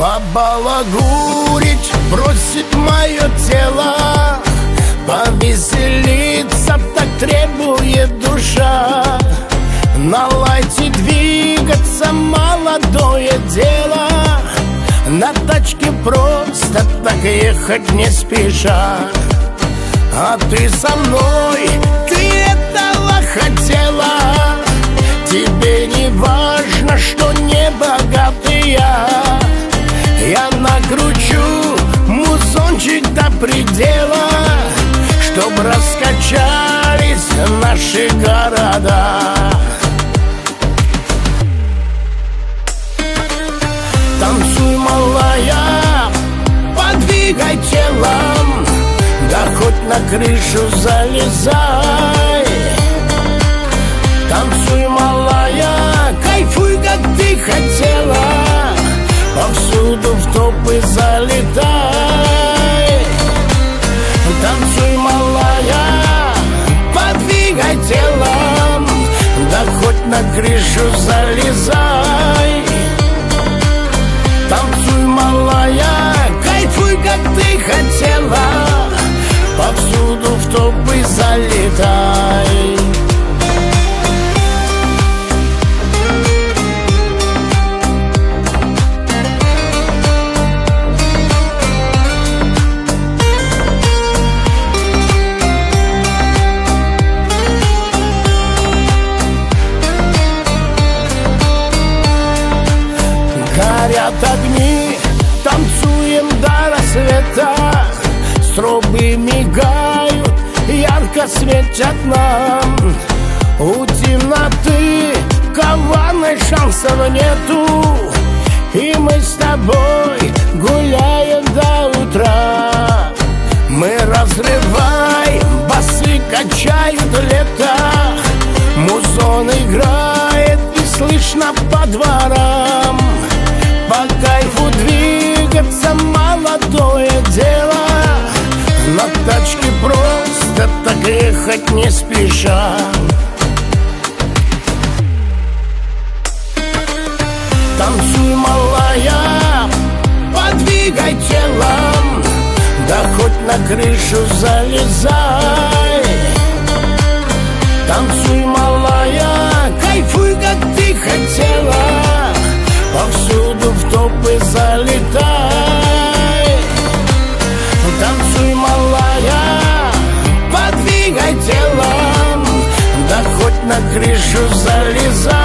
Побалагурить просит мое тело, повеселиться так требует душа. На лайте двигаться молодое дело, на тачке просто так ехать не спеша. А ты со мной, ты этого хотела. Тебе не важно, что не богатый я. Я накручу музончик до предела, чтоб раскачались наши города. Танцуй, малая, подвигай телом, да хоть на крышу залезай. Танцуй, малая, кайфуй, как ты хотела, повсюду в топы залетай. Танцуй, малая, подвигай телом, да хоть на крышу залезай. Танцуй, малая, кайфуй, как ты хотела, повсюду в топы залетай. Горят огни, танцуем до рассвета, стробы мигают, ярко светят нам. У темноты коварной шансов нету, и мы с тобой гуляем до утра. Мы разрываем, басы качают лето, музон играет и слышно по дворам. По кайфу двигаться молодое дело, на тачке просто так ехать не спеша. Танцуй, малая, подвигай телом, да хоть на крышу залезай. Танцуй, малая, кайфуй, как ты хотела, повсюду в топы залетай. Танцуй, малая, подвигай телом, да хоть на крышу залезай.